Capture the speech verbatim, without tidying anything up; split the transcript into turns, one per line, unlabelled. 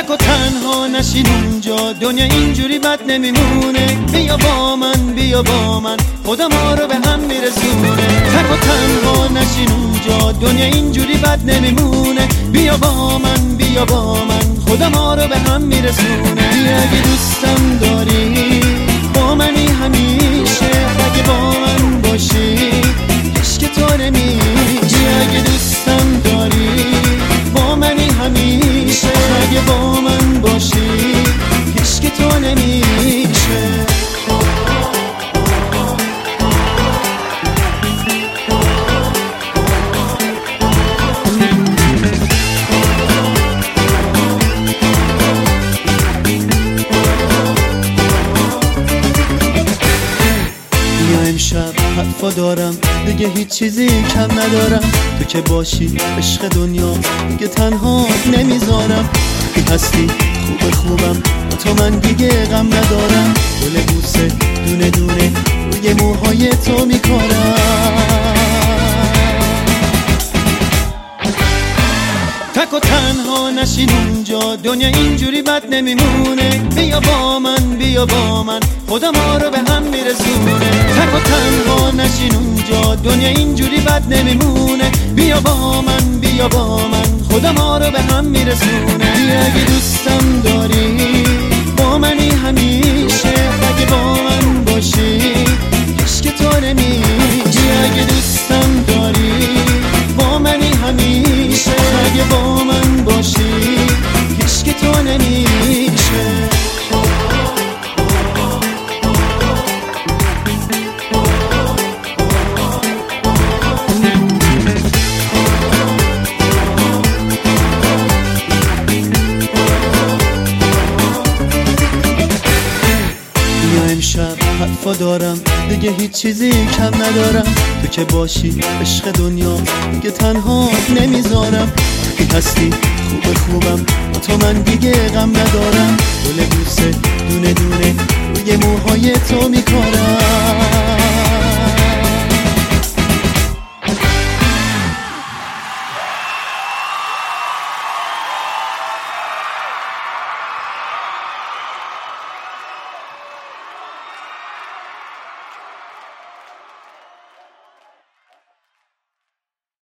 تک و تنها نشین اونجا، دنیا اینجوری بد نمیمونه. بیا با من بیا با من، خدا ما رو به هم میرسونه. تک و تنها نشین اونجا، دنیا اینجوری بد نمیمونه. بیا با من بیا با من، خدا ما رو به هم میرسونه. بیا اگه دوستم داری با منی همیشه، اگه با من باشی عشق تو نمیشه. اگه دوستم داری با منی همیشه، اگه با من باشی عشق تو نمیشه. امشب حرفا دارم دیگه هیچ چیزی کم ندارم. تو که باشی عشق دنیا دیگه تنها نمیذارم. تو هستی خوب خوبم تو من دیگه غم ندارم. گل بوسه دونه دونه روی موهای تو میکارم. تک و تنها نشین اونجا، دنیا اینجوری بد نمیمونه. بیا با من بیا با من، خدا ما رو به هم میرسونه. تک و تنها نشین اونجا، دنیا اینجوری بد نمیمونه. بیا با من بیا با من، خدا ما رو به هم میرسونه. بیا اگه دوستم داری با منی همیشه، اگه با من باشی عشق تو نمیشه. اگه دوستم داری با منی همیشه، اگه با من باشی عشق تو نمیشه. امشب حرفا دارم دیگه هیچ چیزی کم ندارم. تو که باشی عشق دنیا دیگه تنها نمیذارم. تو هستی خوب خوبم تو من دیگه غم ندارم. گل بوسه دونه دونه روی موهای تو میکارم.